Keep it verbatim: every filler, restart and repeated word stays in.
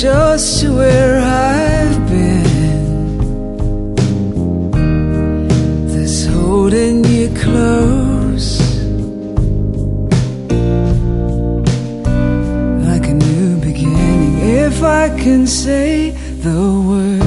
just to where I've been. This holding you close, like a new beginning, if I can say the word.